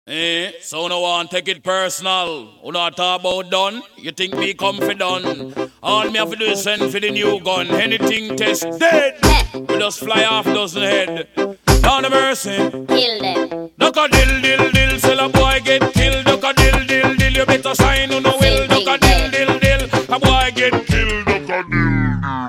So no one take it personal. Who not talk about done? You think me come for done? All me have to do is send for the new gun. Anything test dead. We just fly off dozen head. Down the mercy. Kill them. Duck a dill dill dill. Sell a boy get killed. Duck a dill dill dill. You better sign on the will. Duck a dill dill dill. A boy get killed. Duck a dill.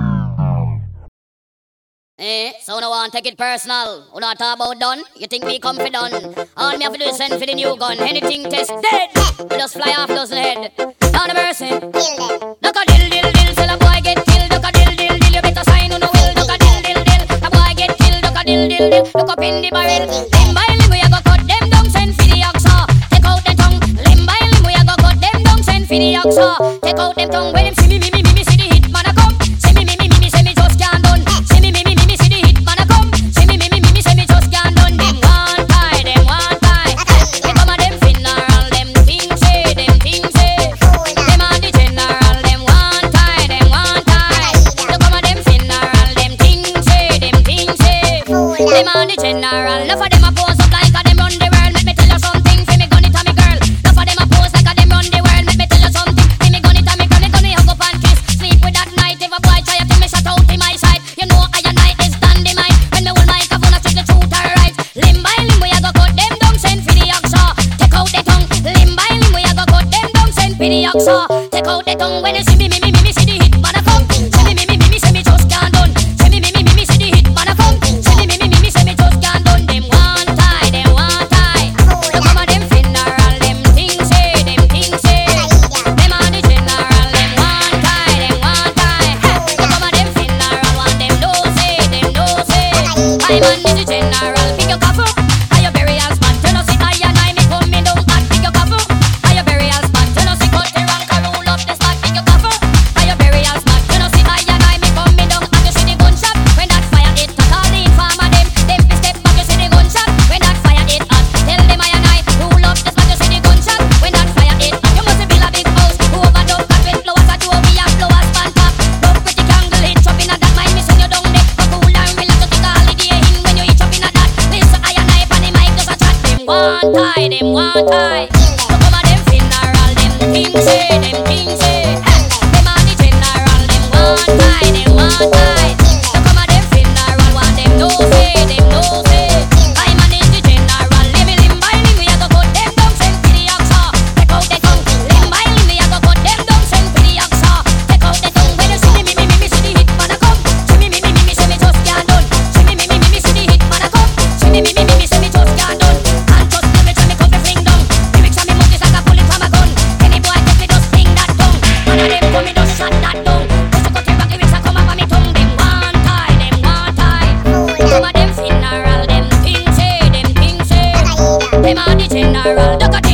So no one take it personal. Who not talk about done? You think me come for done? All me have to do is send for the new gun. Anything test dead. We just fly off dozen head. Down the mercy. Kill them. Duck a dill dill dill. Sell a boy get killed. Duck a dill dill dill. You better sign on the will. Duck a dill dill dill. A boy get killed. Duck a dill dill dill. Look up in the barrel. Limb by limb we a go cut them down. Send for the oxa. Take out the tongue. Limb by limb we a go cut them down. Send for the oxa. Take out them tongue. When them see me see the hit man a come. See me say me just can't done. See me see the hit man a come. See me say me just can't done. Them one tie, them one tie. They come a them funeral, them things say, them things say. Them a the general, them one tie, them one tie. They come a them funeral, them things say, them things say. Them a the general. Enough of them a pose up like a them run the world. Let me tell you something, fi me gun it a me girl. Enough of them a pose like a them run the world. Let me tell you something, fi me gun it a me girl. Me gun it hug up and kiss. Sleep with that night. If a boy try to me shut out in my side, you know I and I is dynamite. When me hold my microphone, I check the truth or right. Limb by limb we a go cut them down. Send for the oxa. Take out the tongue. Limb by limb we a go cut them down. Send for the oxa. Take out the tongue. When you see me see the hit man a come. See me say me just can't done. See me see the hit man a come. See me say me just can't done. Them one tie, them one tie. Look come a them funeral, them things say, them things say. Them a the general, them one tie, them one tie. Look come a them funeral, want them no say, them no say. I man is the general, pick your coffin. Are your burial spot? You know see I and I me come me down and pick your coffin. Are your burial spot? You know see cut the rank and roll up the spot, pick your coffin. Are your burial spot? You know see I and I me come me down and you see the gunshot. When that fire hit, tell the informer them fi step back. You see the gunshot. When that fire hit hot, tell them I and I roll up the spot. You see the gunshot. When that fire hit hot, you must build a big house. Overdub that with flowers at you, we have flowers on top. Love pretty candle hit up in a that mind me send you down there. But cool and relax, you take a holiday in when you hit up in a that. Listen I and I pan the mic just a chat. Them one tie, them one tie. So come a them funeral, them things say, them things say. Them a the general, them one tie, them one tie. So come a them funeral, want them no say, them no say. I manage the general, let me limb by limb, we a go cut them down, send for the oxa. Take out the tongue, limb by limb, we a go cut them down, send for the oxa. Take out the tongue, when you see me see the hit man a come. See me say me just can't done. See me see the hit man a come. See me say me just can't done. And just lyrics and me come to fling down. Lyrics and me mouth is like a bullet from a gun. Any boy take me just fling that tongue. One of them come me just shot that down. Just to cut the back lyrics and come up on me tongue. Them one tie, them one tie. Some of them funeral, them things say, them things say. Them are the general, duck a